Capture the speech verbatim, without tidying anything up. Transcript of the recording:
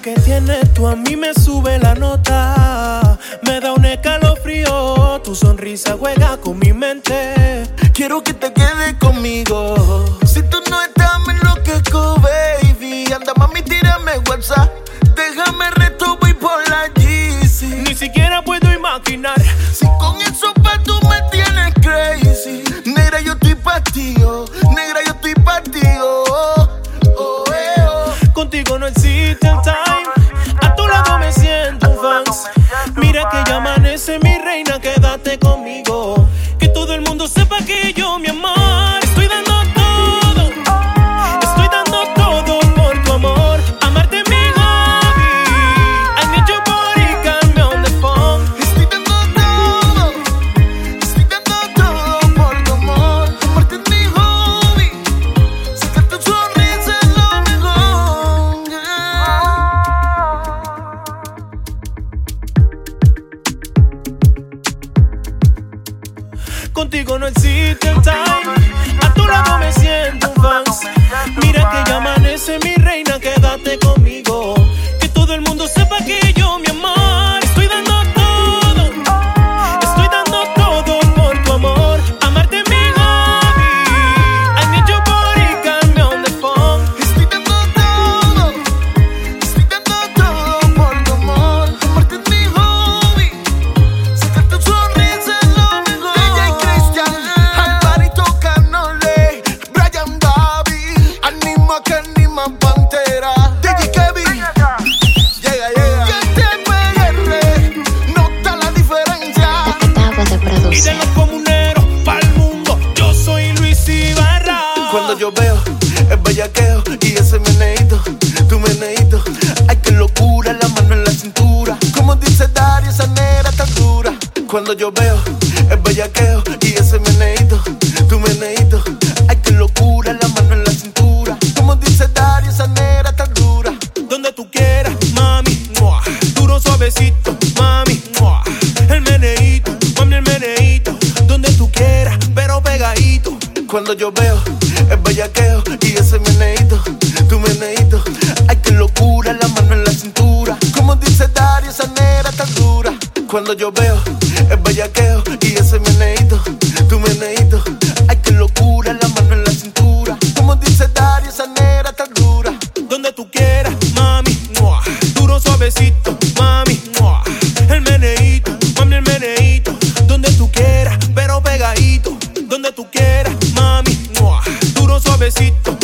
que tienes tú a mí me sube la nota. Me da un escalofrío, tu sonrisa juega con mi mente. Quiero que te quedes conmigo. Si tú no estás me enloquezco, baby. Anda mami, tírame WhatsApp. Déjame reto, voy por la G C. Ni siquiera puedo imaginar si con eso pa' tú me tienes crazy. Negra, yo estoy pa' ti, oh. Negra, yo estoy pa' ti, oh. Oh, eh, oh. Contigo no existe el time. A tu lado me siento un fans. Mira que ya amanece mi reina, quédate conmigo. Que todo el mundo sepa que yo, mi amor, estoy dando todo. Estoy dando todo por tu amor. Amarte es mi hobby. I need your body, got me on the phone. Estoy dando todo. Estoy dando todo por tu amor. Amarte es mi hobby. Sacar tu sonrisa es lo mejor, yeah. Contigo no existe el time. A tu lado me siento un fans. Mira que ya amanece mi reina, quédate conmigo. Que todo el mundo sepa que yo, mi amor, estoy dando todo. Estoy dando todo por tu amor. Amarte es mi hobby. I need your body, got me on the phone. Estoy dando todo. Estoy dando todo por tu amor. Amarte es mi hobby. Sacar tu sonrisa es lo mejor. D J Cristian, al party tocándole. Brian David, anima que anima Pantera. D J Kevin, llega, llega. Que este P R nota la diferencia. Etapa de Y de producción. los comuneros pa'l mundo, yo soy Luis Ibarra. Cuando yo veo el bellaqueo y ese meneíto, tu meneíto, ay qué locura, la mano en la cintura. Como dice Dario, esa negra tan dura. Cuando yo veo el bellaqueo y ese meneíto, tu meneíto, ay qué locura, la mano en la cintura. Como dice Dario, esa negra tan dura. Donde tú quieras, mami, mua. Duro suavecito, mami, mua. El meneíto, mami, el meneíto. Donde tú quieras, pero pegadito. Cuando yo veo el bellaqueo y ese meneíto, tu meneíto, ay qué locura, la mano en la cintura. Como dice Dario, esa negra tan dura. Cuando yo veo el bellaqueo y ese meneíto, tu meneíto, ay qué locura, la mano en la cintura. Como dice Dario, esa negra tan dura. Donde tú quieras, mami, mua. Duro suavecito, mami, mua. El meneíto, mami, el meneíto. Donde tú quieras, pero pegadito. Donde tú quieras, mami, mua. Duro suavecito,